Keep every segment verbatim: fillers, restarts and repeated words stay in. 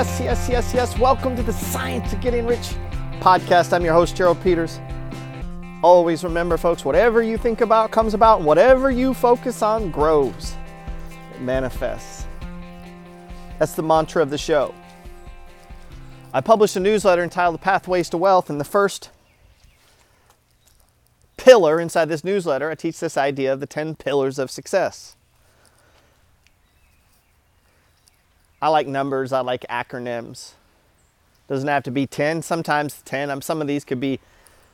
Yes, yes, yes, yes. Welcome to the Science of Getting Rich podcast. I'm your host, Gerald Peters. Always remember, folks, whatever you think about comes about, and whatever you focus on grows. It manifests. That's the mantra of the show. I published a newsletter entitled Pathways to Wealth, and the first pillar inside this newsletter, I teach this idea of the ten pillars of success. I like numbers, I like acronyms. Doesn't have to be ten, sometimes ten. Um, some of these could be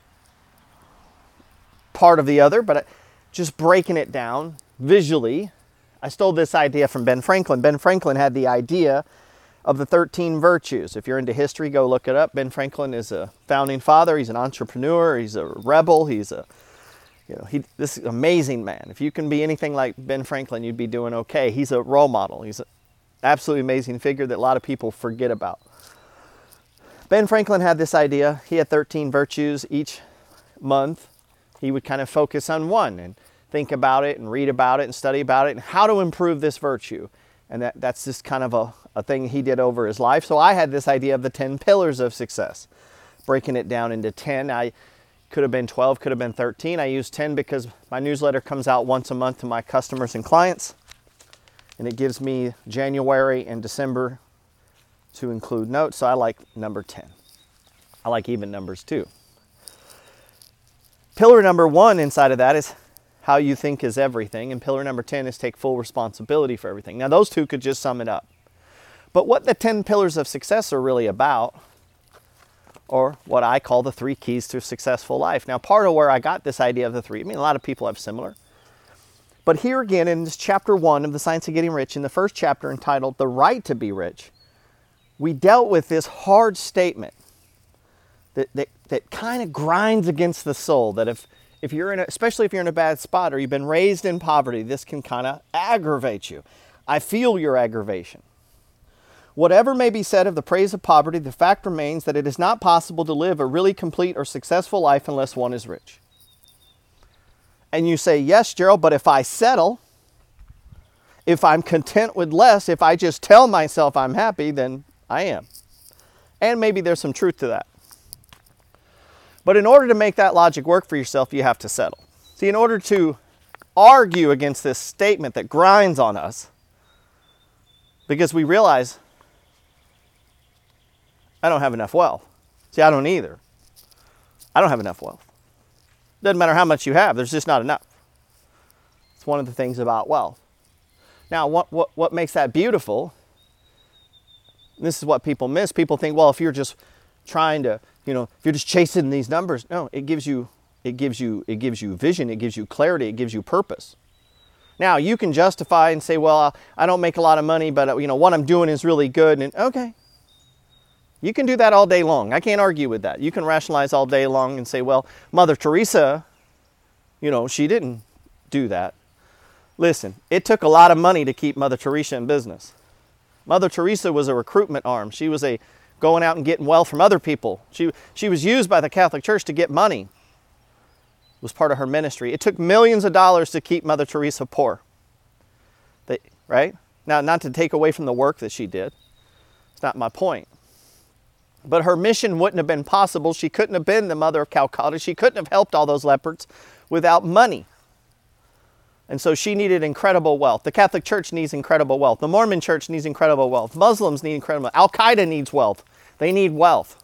part of the other, but just breaking it down visually. I stole this idea from Ben Franklin. Ben Franklin had the idea of the thirteen virtues. If you're into history, go look it up. Ben Franklin is a founding father. He's an entrepreneur. He's a rebel. He's a, you know, he, this is an amazing man. If you can be anything like Ben Franklin, you'd be doing okay. He's a role model. He's an absolutely amazing figure that a lot of people forget about. Ben Franklin had this idea. He had thirteen virtues. Each month, he would kind of focus on one and think about it and read about it and study about it and how to improve this virtue. And that, that's just kind of a, a thing he did over his life. So I had this idea of the ten pillars of success, breaking it down into ten. I could have been twelve, could have been thirteen. I used ten because my newsletter comes out once a month to my customers and clients. And it gives me January and December to include notes. So I like number ten. I like even numbers too. Pillar number one inside of that is how you think is everything. And pillar number ten is take full responsibility for everything. Now those two could just sum it up. But what the ten pillars of success are really about, or what I call the three keys to a successful life. Now part of where I got this idea of the three, I mean a lot of people have similar. But here again in this chapter one of The Science of Getting Rich, in the first chapter entitled The Right to Be Rich, we dealt with this hard statement that, that, that kind of grinds against the soul, that if, if you're in a, especially if you're in a bad spot or you've been raised in poverty, this can kind of aggravate you. I feel your aggravation. Whatever may be said of the praise of poverty, the fact remains that it is not possible to live a really complete or successful life unless one is rich. And you say, yes, Gerald, but if I settle, if I'm content with less, if I just tell myself I'm happy, then I am. And maybe there's some truth to that. But in order to make that logic work for yourself, you have to settle. See, in order to argue against this statement that grinds on us, because we realize, I don't have enough wealth. See, I don't either. I don't have enough wealth. Doesn't matter how much you have, there's just not enough. It's one of the things about wealth. Now, what, what, what makes that beautiful, this is what people miss. People think, well, if you're just trying to, you know, if you're just chasing these numbers, no, it gives you, it gives you, it gives you vision, it gives you clarity, it gives you purpose. Now, you can justify and say, well, I don't make a lot of money, but you know, what I'm doing is really good, and okay. You can do that all day long. I can't argue with that. You can rationalize all day long and say, well, Mother Teresa, you know, she didn't do that. Listen, it took a lot of money to keep Mother Teresa in business. Mother Teresa was a recruitment arm. She was a going out and getting wealth from other people. She, she was used by the Catholic Church to get money. It was part of her ministry. It took millions of dollars to keep Mother Teresa poor. They, right? Now, not to take away from the work that she did. It's not my point. But her mission wouldn't have been possible. She couldn't have been the mother of Calcutta. She couldn't have helped all those lepers without money. And so she needed incredible wealth. The Catholic Church needs incredible wealth. The Mormon Church needs incredible wealth. Muslims need incredible wealth. Al-Qaeda needs wealth. They need wealth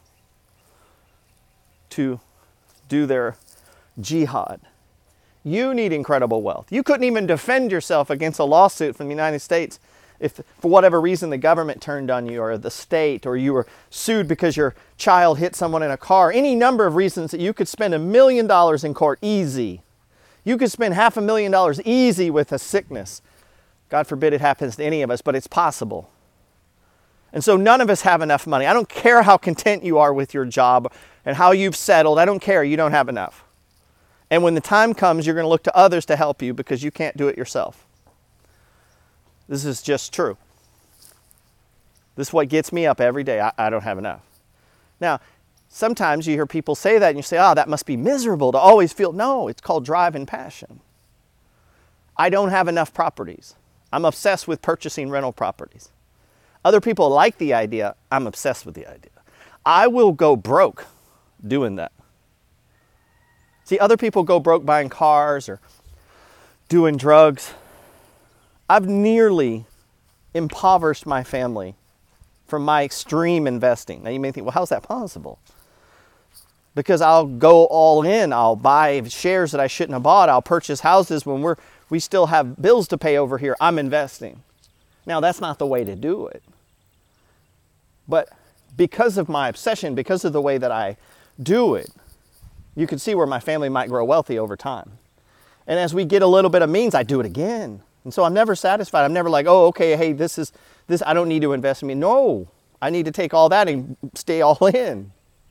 to do their jihad. You need incredible wealth. You couldn't even defend yourself against a lawsuit from the United States if for whatever reason the government turned on you, or the state, or you were sued because your child hit someone in a car. Any number of reasons that you could spend a million dollars in court easy. You could spend half a million dollars easy with a sickness. God forbid it happens to any of us, but it's possible. And so none of us have enough money. I don't care how content you are with your job and how you've settled. I don't care. You don't have enough. And when the time comes, you're going to look to others to help you because you can't do it yourself. This is just true. This is what gets me up every day. I, I don't have enough. Now, sometimes you hear people say that and you say, oh, that must be miserable to always feel. No, it's called drive and passion. I don't have enough properties. I'm obsessed with purchasing rental properties. Other people like the idea. I'm obsessed with the idea. I will go broke doing that. See, other people go broke buying cars or doing drugs. I've nearly impoverished my family from my extreme investing. Now you may think, well, how's that possible? Because I'll go all in. I'll buy shares that I shouldn't have bought. I'll purchase houses when we're we still have bills to pay over here. I'm investing. Now that's not the way to do it. But because of my obsession, because of the way that I do it, you can see where my family might grow wealthy over time. And as we get a little bit of means, I do it again. And so I'm never satisfied. I'm never like, oh, okay, hey, this is, this, I don't need to invest in me. No, I need to take all that and stay all in.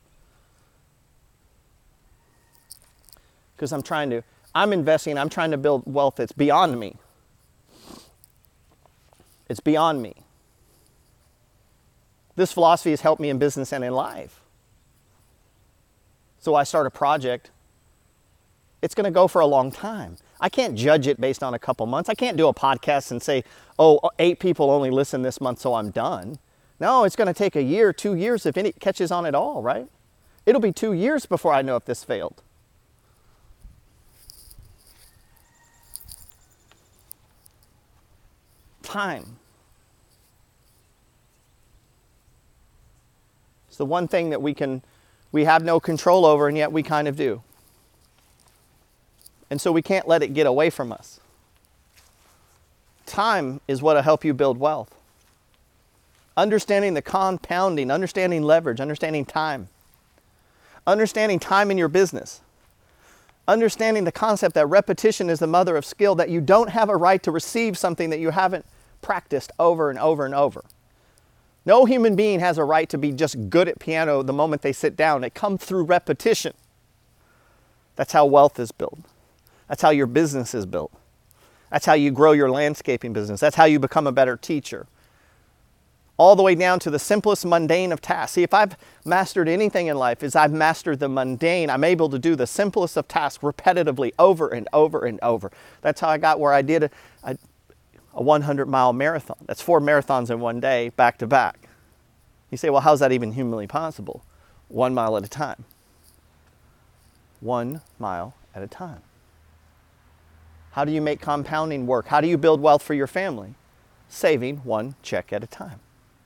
Because I'm trying to, I'm investing, I'm trying to build wealth that's beyond me. It's beyond me. This philosophy has helped me in business and in life. So I start a project. It's going to go for a long time. I can't judge it based on a couple months. I can't do a podcast and say, oh, eight people only listen this month, so I'm done. No, it's going to take a year, two years if it catches on at all, right? It'll be two years before I know if this failed. Time. It's the one thing that we can, we have no control over, and yet we kind of do. And so we can't let it get away from us. Time is what will help you build wealth. Understanding the compounding, understanding leverage, understanding time. Understanding time in your business. Understanding the concept that repetition is the mother of skill, that you don't have a right to receive something that you haven't practiced over and over and over. No human being has a right to be just good at piano the moment they sit down. It comes through repetition. That's how wealth is built. That's how your business is built. That's how you grow your landscaping business. That's how you become a better teacher. All the way down to the simplest mundane of tasks. See, if I've mastered anything in life, is I've mastered the mundane. I'm able to do the simplest of tasks repetitively over and over and over. That's how I got where I did a, a, a one hundred mile marathon. That's four marathons in one day, back to back. You say, well, how's that even humanly possible? One mile at a time. One mile at a time. How do you make compounding work? How do you build wealth for your family? Saving one check at a time.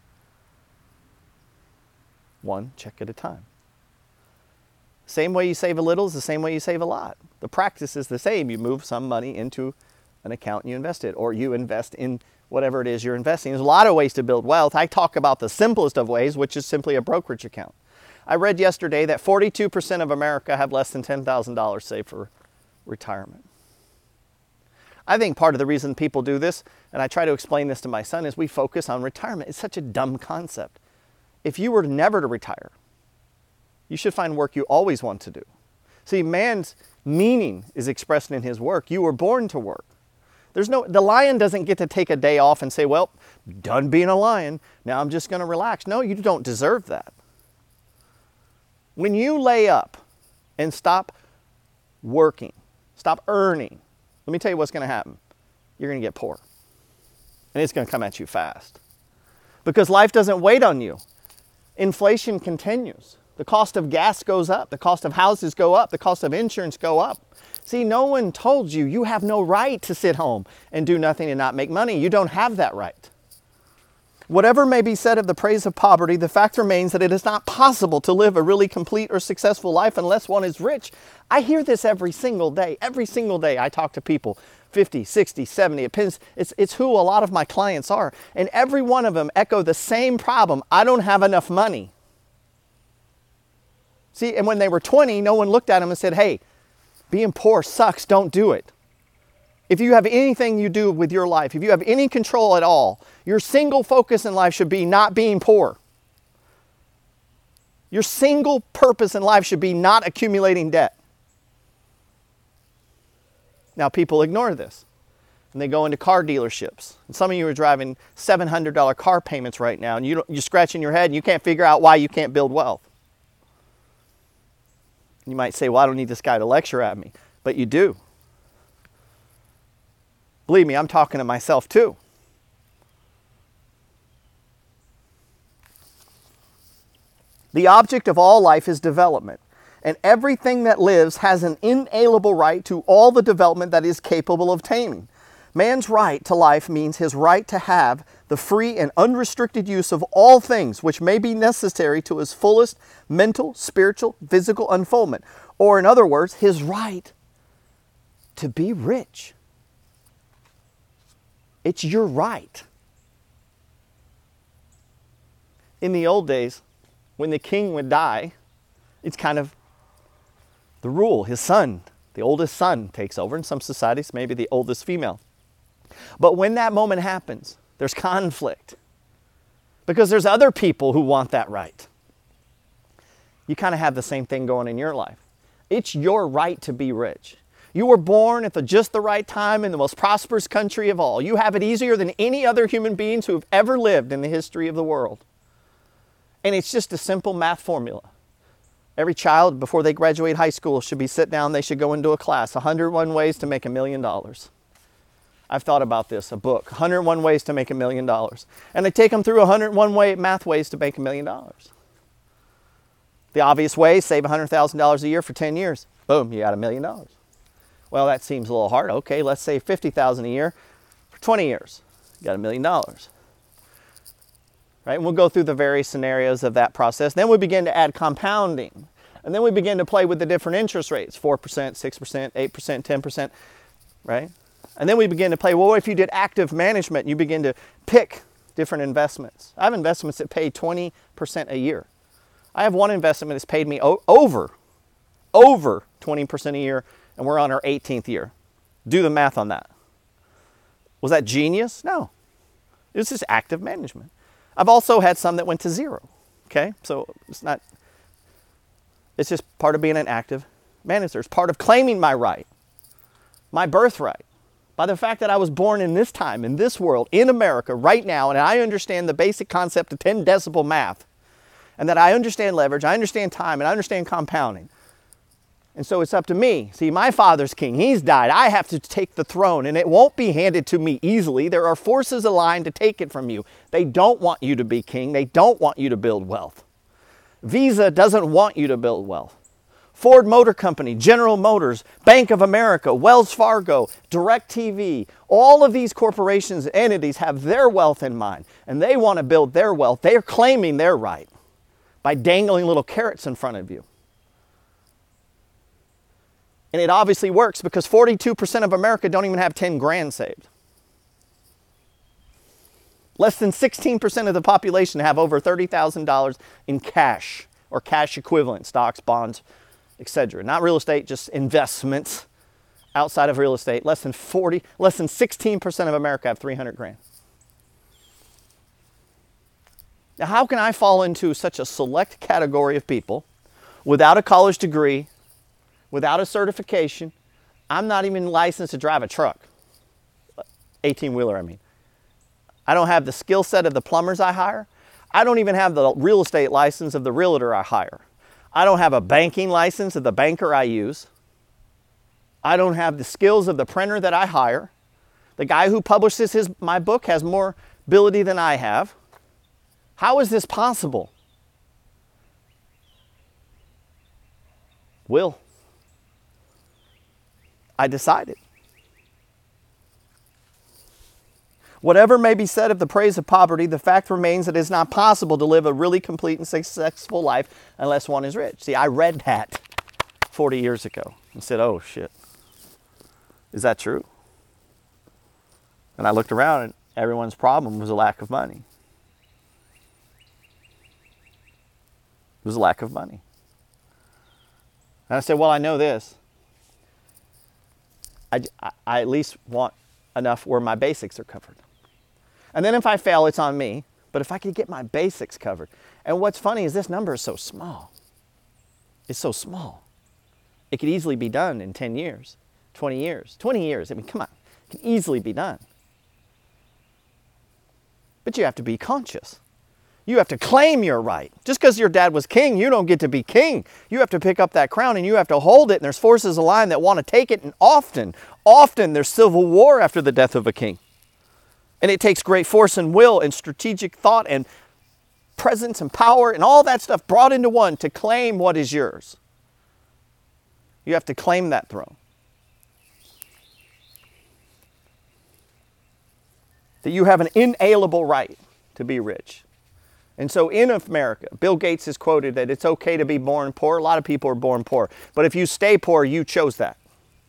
One check at a time. Same way you save a little is the same way you save a lot. The practice is the same. You move some money into an account and you invest it, or you invest in whatever it is you're investing. There's a lot of ways to build wealth. I talk about the simplest of ways, which is simply a brokerage account. I read yesterday that forty-two percent of America have less than ten thousand dollars saved for retirement. I think part of the reason people do this, and I try to explain this to my son, is we focus on retirement. It's such a dumb concept. If you were never to retire, you should find work you always want to do. See, man's meaning is expressed in his work. You were born to work. There's no, the lion doesn't get to take a day off and say, well, done being a lion, now I'm just going to relax. No, you don't deserve that. When you lay up and stop working, stop earning, let me tell you what's going to happen. You're going to get poor. And it's going to come at you fast. Because life doesn't wait on you. Inflation continues. The cost of gas goes up. The cost of houses go up. The cost of insurance go up. See, no one told you you have no right to sit home and do nothing and not make money. You don't have that right. Whatever may be said of the praise of poverty, the fact remains that it is not possible to live a really complete or successful life unless one is rich. I hear this every single day. Every single day I talk to people, fifty, sixty, seventy. It depends. It's, it's who a lot of my clients are. And every one of them echo the same problem. I don't have enough money. See, and when they were twenty, no one looked at them and said, hey, being poor sucks. Don't do it. If you have anything you do with your life, if you have any control at all, your single focus in life should be not being poor. Your single purpose in life should be not accumulating debt. Now, people ignore this, and they go into car dealerships. And some of you are driving seven hundred dollar car payments right now, and you don't, you're scratching your head, and you can't figure out why you can't build wealth. You might say, well, I don't need this guy to lecture at me, but you do. Believe me, I'm talking to myself too. The object of all life is development, and everything that lives has an inalienable right to all the development that is capable of attaining. Man's right to life means his right to have the free and unrestricted use of all things which may be necessary to his fullest mental, spiritual, physical unfoldment. Or in other words, his right to be rich. It's your right. In the old days, when the king would die, it's kind of the rule. His son, the oldest son, takes over. In some societies, maybe the oldest female. But when that moment happens, there's conflict. Because there's other people who want that right. You kind of have the same thing going in your life. It's your right to be rich. You were born at the just the right time in the most prosperous country of all. You have it easier than any other human beings who have ever lived in the history of the world. And it's just a simple math formula. Every child, before they graduate high school, should be sit down, they should go into a class, one hundred one ways to make a million dollars. I've thought about this, a book, one hundred one ways to make a million dollars. And they take them through one hundred one way, math ways to make a million dollars. The obvious way, save one hundred thousand dollars a year for ten years. Boom, you got a million dollars. Well, that seems a little hard. Okay, let's save fifty thousand dollars a year for twenty years. You got a million dollars. Right? And we'll go through the various scenarios of that process. Then we begin to add compounding. And then we begin to play with the different interest rates, four percent, six percent, eight percent, ten percent, right? And then we begin to play, well, what if you did active management? You begin to pick different investments. I have investments that pay twenty percent a year. I have one investment that's paid me o- over, over twenty percent a year, and we're on our eighteenth year. Do the math on that. Was that genius? No. It was just active management. I've also had some that went to zero, okay? So it's not, it's just part of being an active manager. It's part of claiming my right, my birthright, by the fact that I was born in this time, in this world, in America, right now, and I understand the basic concept of ten decibel math, and that I understand leverage, I understand time, and I understand compounding. And so it's up to me. See, my father's king, he's died. I have to take the throne, and it won't be handed to me easily. There are forces aligned to take it from you. They don't want you to be king. They don't want you to build wealth. Visa doesn't want you to build wealth. Ford Motor Company, General Motors, Bank of America, Wells Fargo, DirecTV, all of these corporations and entities have their wealth in mind, and they want to build their wealth. They are claiming their right by dangling little carrots in front of you. And it obviously works because forty-two percent of America don't even have ten grand saved. Less than sixteen percent of the population have over thirty thousand dollars in cash or cash equivalent, stocks, bonds, et cetera. Not real estate, just investments outside of real estate. Less than forty, less than sixteen percent of America have three hundred grand. Now, how can I fall into such a select category of people without a college degree, without a certification? I'm not even licensed to drive a truck. eighteen-wheeler, I mean. I don't have the skill set of the plumbers I hire. I don't even have the real estate license of the realtor I hire. I don't have a banking license of the banker I use. I don't have the skills of the printer that I hire. The guy who publishes his, my book has more ability than I have. How is this possible? Will. I decided. Whatever may be said of the praise of poverty, the fact remains that it is not possible to live a really complete and successful life unless one is rich. See, I read that forty years ago and said, oh shit, is that true? And I looked around and everyone's problem was a lack of money. It was a lack of money. And I said, well, I know this. I, I at least want enough where my basics are covered. And then if I fail, it's on me. But if I could get my basics covered. And what's funny is this number is so small. It's so small. It could easily be done in ten years, twenty years, twenty years. I mean, come on. It can easily be done. But you have to be conscious. You have to claim your right. Just because your dad was king, you don't get to be king. You have to pick up that crown and you have to hold it. And there's forces aligned that want to take it. And often, often there's civil war after the death of a king. And it takes great force and will and strategic thought and presence and power and all that stuff brought into one to claim what is yours. You have to claim that throne. That you have an inalienable right to be rich. And so in America, Bill Gates has quoted that it's okay to be born poor. A lot of people are born poor. But if you stay poor, you chose that.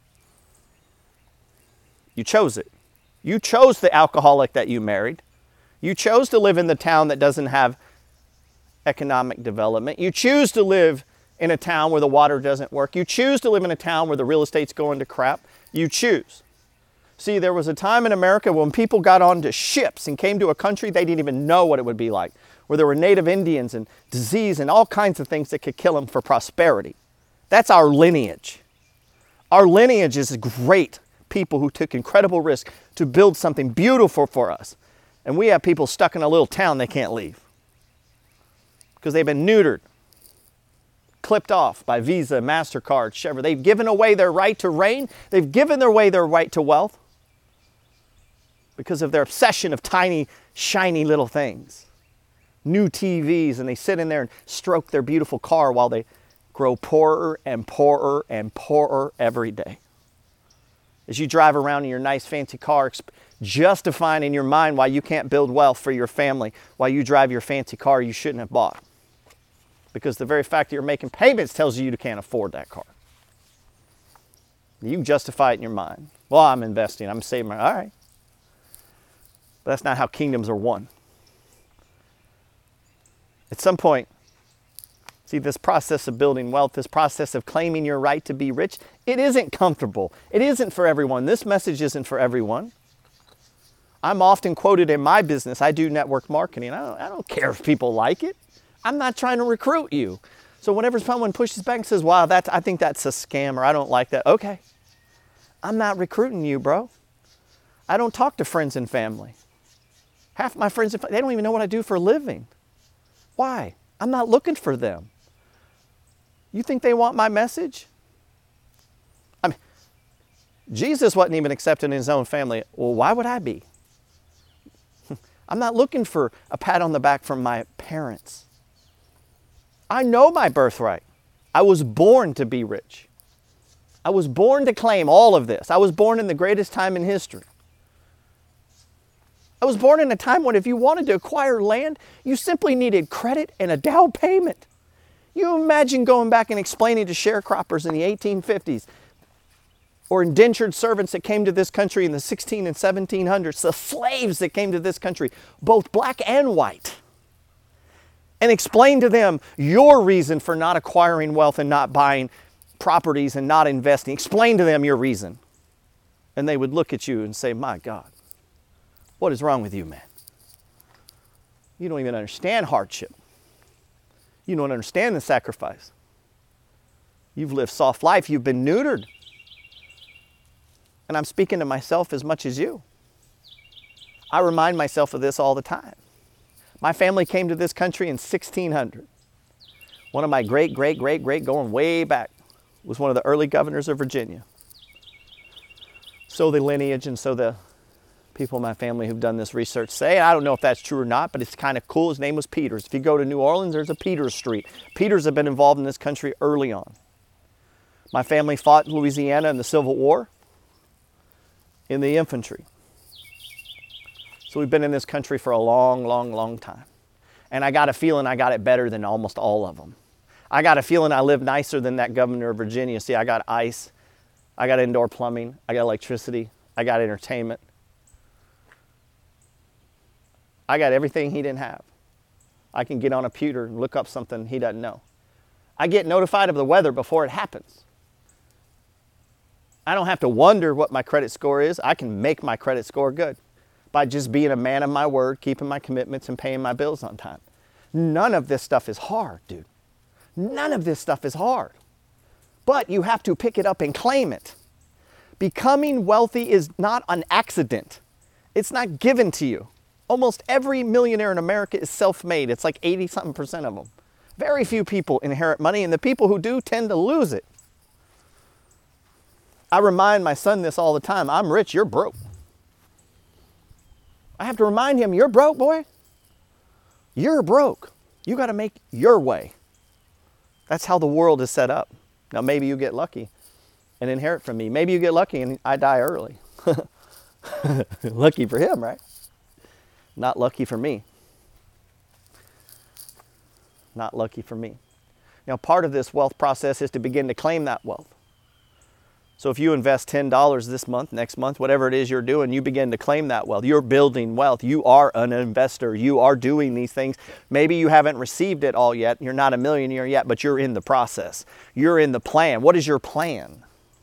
You chose it. You chose the alcoholic that you married. You chose to live in the town that doesn't have economic development. You choose to live in a town where the water doesn't work. You choose to live in a town where the real estate's going to crap. You choose. See, there was a time in America when people got onto ships and came to a country they didn't even know what it would be like, where there were native Indians and disease and all kinds of things that could kill them for prosperity. That's our lineage. Our lineage is great people who took incredible risk to build something beautiful for us. And we have people stuck in a little town they can't leave because they've been neutered, clipped off by Visa, MasterCard, Chevron. They've given away their right to reign. They've given away their right to wealth because of their obsession of tiny, shiny little things. New T Vs, and they sit in there and stroke their beautiful car while they grow poorer and poorer and poorer every day. As you drive around in your nice fancy car, justifying in your mind why you can't build wealth for your family while you drive your fancy car you shouldn't have bought. Because the very fact that you're making payments tells you you can't afford that car. You can justify it in your mind. Well, I'm investing, I'm saving my, all right. But that's not how kingdoms are won. At some point, see, this process of building wealth, this process of claiming your right to be rich, it isn't comfortable. It isn't for everyone. This message isn't for everyone. I'm often quoted in my business. I do network marketing. I don't, I don't care if people like it. I'm not trying to recruit you. So whenever someone pushes back and says, wow, that's, I think that's a scam, or I don't like that. Okay. I'm not recruiting you, bro. I don't talk to friends and family. Half my friends, they don't even know what I do for a living. Why? I'm not looking for them. You think they want my message? I mean, Jesus wasn't even accepted in his own family. Well, why would I be? I'm not looking for a pat on the back from my parents. I know my birthright. I was born to be rich. I was born to claim all of this. I was born in the greatest time in history. I was born in a time when if you wanted to acquire land, you simply needed credit and a down payment. You imagine going back and explaining to sharecroppers in the eighteen fifties or indentured servants that came to this country in the sixteen and seventeen hundreds, the slaves that came to this country, both black and white, and explain to them your reason for not acquiring wealth and not buying properties and not investing. Explain to them your reason. And they would look at you and say, my God, what is wrong with you, man? You don't even understand hardship. You don't understand the sacrifice. You've lived soft life. You've been neutered. And I'm speaking to myself as much as you. I remind myself of this all the time. My family came to this country in sixteen hundred. One of my great, great, great, great, going way back, was one of the early governors of Virginia. So the lineage and so the people in my family who've done this research say, I don't know if that's true or not, but it's kind of cool. His name was Peters. If you go to New Orleans, there's a Peters Street. Peters have been involved in this country early on. My family fought in Louisiana in the Civil War in the infantry. So we've been in this country for a long, long, long time. And I got a feeling I got it better than almost all of them. I got a feeling I live nicer than that governor of Virginia. See, I got ice, I got indoor plumbing, I got electricity, I got entertainment. I got everything he didn't have. I can get on a computer and look up something he doesn't know. I get notified of the weather before it happens. I don't have to wonder what my credit score is. I can make my credit score good by just being a man of my word, keeping my commitments and paying my bills on time. None of this stuff is hard, dude. None of this stuff is hard. But you have to pick it up and claim it. Becoming wealthy is not an accident. It's not given to you. Almost every millionaire in America is self-made. It's like eighty something percent of them. Very few people inherit money, and the people who do tend to lose it. I remind my son this all the time. I'm rich, you're broke. I have to remind him, you're broke, boy. You're broke. You got to make your way. That's how the world is set up. Now, maybe you get lucky and inherit from me. Maybe you get lucky and I die early. Lucky for him, right? Not lucky for me. Not lucky for me. Now, part of this wealth process is to begin to claim that wealth. So if you invest ten dollars this month, next month, whatever it is you're doing, you begin to claim that wealth. You're building wealth. You are an investor. You are doing these things. Maybe you haven't received it all yet. You're not a millionaire yet, but you're in the process. You're in the plan. What is your plan?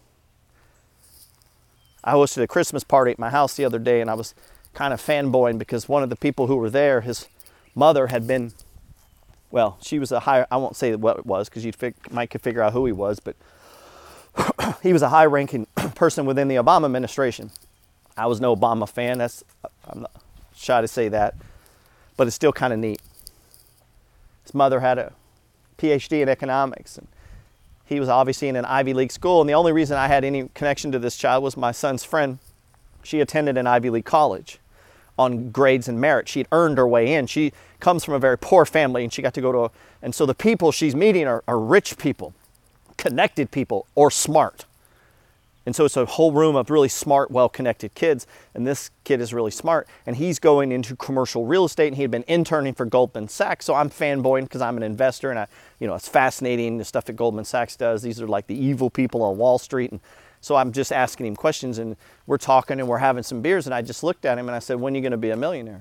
I hosted a Christmas party at my house the other day, and I was kind of fanboying because one of the people who were there, his mother had been, well, she was a high, I won't say what it was because you might could figure out who he was, but he was a high-ranking person within the Obama administration. I was no Obama fan. That's, I'm not shy to say that, but it's still kind of neat. His mother had a P H D in economics, and he was obviously in an Ivy League school, and the only reason I had any connection to this child was my son's friend. She attended an Ivy League college on grades and merit. She had earned her way in. She comes from a very poor family, and she got to go to a, and so the people she's meeting are, are rich people, connected people, or smart. And so it's a whole room of really smart, well-connected kids, and this kid is really smart, and he's going into commercial real estate, and he had been interning for Goldman Sachs, so I'm fanboying because I'm an investor, and I, you know, it's fascinating, the stuff that Goldman Sachs does. These are like the evil people on Wall Street, and so I'm just asking him questions, and we're talking, and we're having some beers, and I just looked at him, and I said, when are you going to be a millionaire?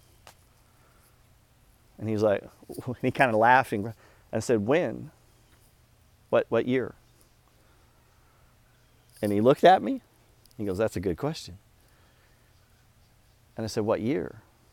And he's like, he kind of laughed, and I said, when? What, what year? And he looked at me. He goes, that's a good question. And I said, what year?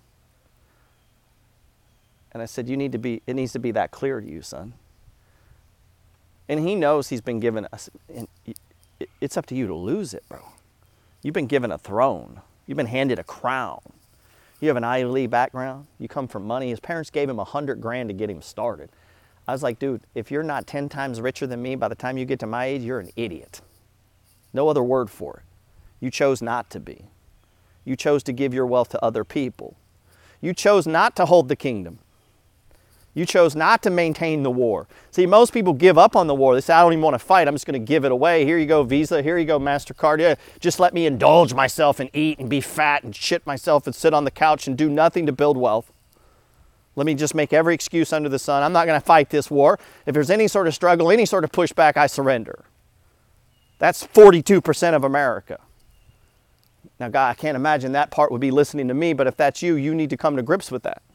And I said, you need to be, it needs to be that clear to you, son. And he knows he's been given us, and it's up to you to lose it, bro. You've been given a throne. You've been handed a crown. You have an Ivy League background. You come from money. His parents gave him a hundred grand to get him started. I was like, dude, if you're not ten times richer than me, by the time you get to my age, you're an idiot. No other word for it. You chose not to be. You chose to give your wealth to other people. You chose not to hold the kingdom. You chose not to maintain the war. See, most people give up on the war. They say, I don't even want to fight. I'm just going to give it away. Here you go, Visa. Here you go, MasterCard. Yeah, just let me indulge myself and eat and be fat and shit myself and sit on the couch and do nothing to build wealth. Let me just make every excuse under the sun. I'm not going to fight this war. If there's any sort of struggle, any sort of pushback, I surrender. That's forty-two percent of America. Now, God, I can't imagine that part would be listening to me, but if that's you, you need to come to grips with that.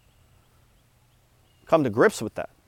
Come to grips with that.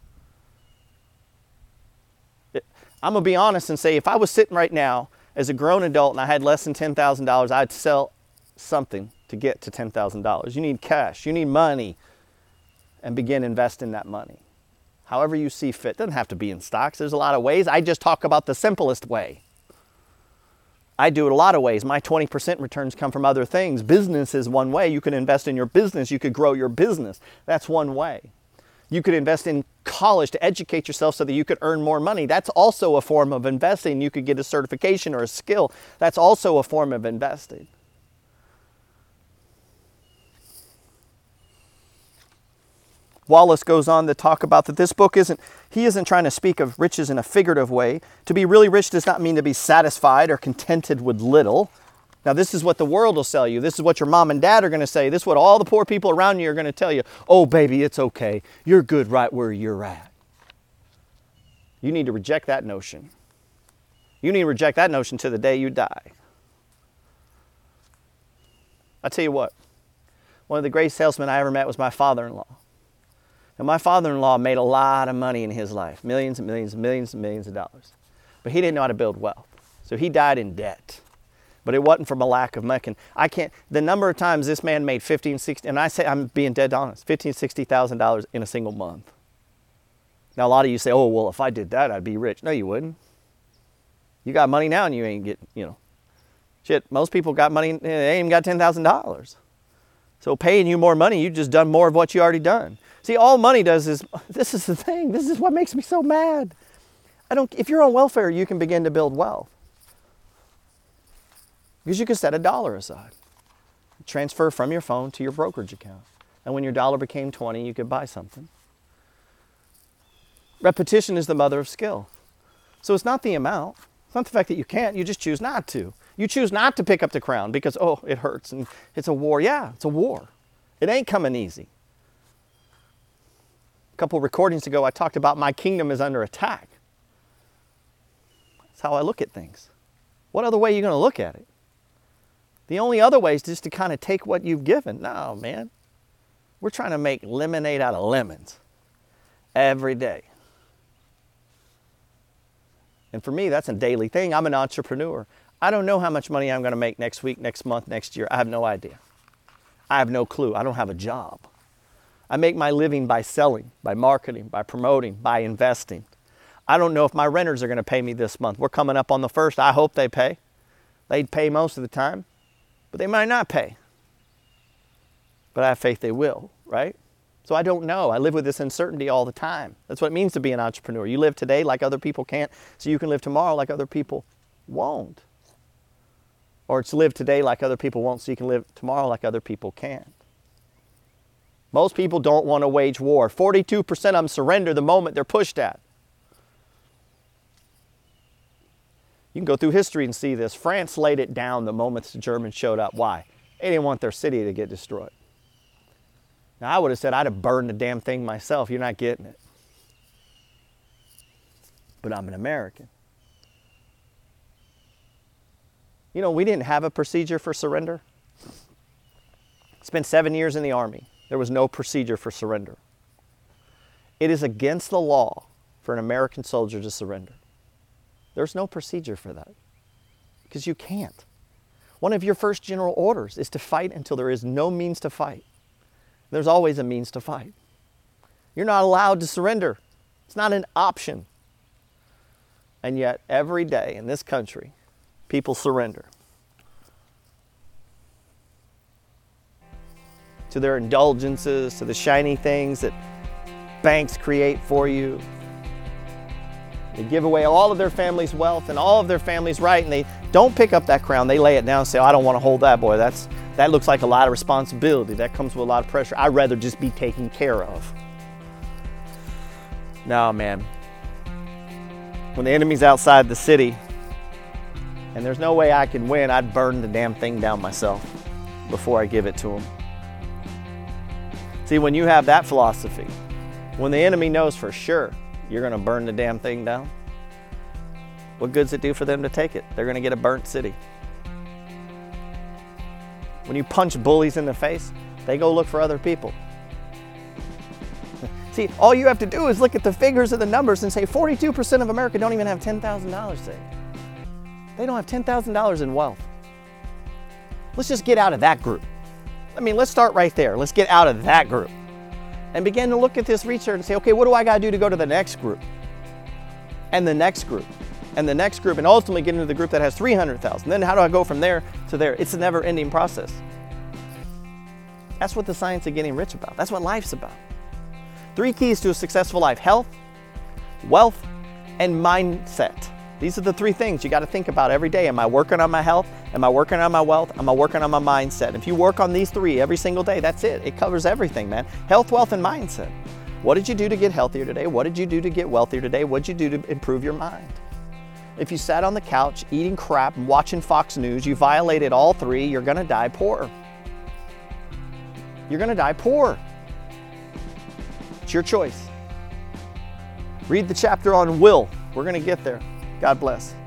It, I'm going to be honest and say, if I was sitting right now as a grown adult and I had less than ten thousand dollars, I'd sell something to get to ten thousand dollars. You need cash. You need money. And begin investing that money. However you see fit. It doesn't have to be in stocks. There's a lot of ways. I just talk about the simplest way. I do it a lot of ways. My twenty percent returns come from other things. Business is one way. You could invest in your business. You could grow your business. That's one way. You could invest in college to educate yourself so that you could earn more money. That's also a form of investing. You could get a certification or a skill. That's also a form of investing. Wallace goes on to talk about that this book isn't, he isn't trying to speak of riches in a figurative way. To be really rich does not mean to be satisfied or contented with little. Now, this is what the world will sell you. This is what your mom and dad are going to say. This is what all the poor people around you are going to tell you. Oh, baby, it's okay. You're good right where you're at. You need to reject that notion. You need to reject that notion to the day you die. I tell you what, one of the greatest salesmen I ever met was my father-in-law. And my father-in-law made a lot of money in his life, millions and millions and millions and millions of dollars. But he didn't know how to build wealth. So he died in debt. But it wasn't from a lack of money. I can't, the number of times this man made fifteen, sixty, and I say, I'm being dead honest, fifteen, sixty thousand dollars in a single month. Now, a lot of you say, oh, well, if I did that, I'd be rich. No, you wouldn't. You got money now and you ain't getting, you know. Shit, most people got money, they ain't even got ten thousand dollars. So paying you more money, you've just done more of what you already done. See, all money does is, this is the thing, this is what makes me so mad. I don't, if you're on welfare, you can begin to build wealth. Because you can set a dollar aside. Transfer from your phone to your brokerage account. And when your dollar became twenty, you could buy something. Repetition is the mother of skill. So it's not the amount. It's not the fact that you can't. You just choose not to. You choose not to pick up the crown because, oh, it hurts and it's a war. Yeah, it's a war. It ain't coming easy. A couple recordings ago, I talked about my kingdom is under attack. That's how I look at things. What other way are you going to look at it? The only other way is just to kind of take what you've given. No, man. We're trying to make lemonade out of lemons every day. And for me, that's a daily thing. I'm an entrepreneur. I don't know how much money I'm going to make next week, next month, next year. I have no idea. I have no clue. I don't have a job. I make my living by selling, by marketing, by promoting, by investing. I don't know if my renters are going to pay me this month. We're coming up on the first. I hope they pay. They'd pay most of the time, but they might not pay. But I have faith they will, right? So I don't know. I live with this uncertainty all the time. That's what it means to be an entrepreneur. You live today like other people can't, so you can live tomorrow like other people won't. Or it's live today like other people won't, so you can live tomorrow like other people can't. Most people don't want to wage war. forty-two percent of them surrender the moment they're pushed at. You can go through history and see this. France laid it down the moment the Germans showed up. Why? They didn't want their city to get destroyed. Now, I would have said I'd have burned the damn thing myself. You're not getting it. But I'm an American. You know, we didn't have a procedure for surrender. Spent seven years in the Army. There was no procedure for surrender. It is against the law for an American soldier to surrender. There's no procedure for that because you can't. One of your first general orders is to fight until there is no means to fight. There's always a means to fight. You're not allowed to surrender. It's not an option. And yet, every day in this country, people surrender to their indulgences, to the shiny things that banks create for you. They give away all of their family's wealth and all of their family's right, and they don't pick up that crown. They lay it down and say, oh, I don't want to hold that, boy. That's, that looks like a lot of responsibility. That comes with a lot of pressure. I'd rather just be taken care of. No, man. When the enemy's outside the city and there's no way I can win, I'd burn the damn thing down myself before I give it to him. See, when you have that philosophy, when the enemy knows for sure you're going to burn the damn thing down, what good's it do for them to take it? They're going to get a burnt city. When you punch bullies in the face, they go look for other people. See, all you have to do is look at the figures of the numbers and say forty-two percent of America don't even have ten thousand dollars saved. They don't have ten thousand dollars in wealth. Let's just get out of that group. I mean, let's start right there. Let's get out of that group and begin to look at this research and say, okay, what do I got to do to go to the next group and the next group and the next group and ultimately get into the group that has three hundred thousand. Then how do I go from there to there? It's a never-ending process. That's what the science of getting rich about. That's what life's about. Three keys to a successful life: health, wealth, and mindset. These are the three things you got to think about every day. Am I working on my health? Am I working on my wealth? Am I working on my mindset? If you work on these three every single day, that's it. It covers everything, man. Health, wealth, and mindset. What did you do to get healthier today? What did you do to get wealthier today? What did you do to improve your mind? If you sat on the couch eating crap and watching Fox News, you violated all three, you're going to die poor. You're going to die poor. It's your choice. Read the chapter on will. We're going to get there. God bless.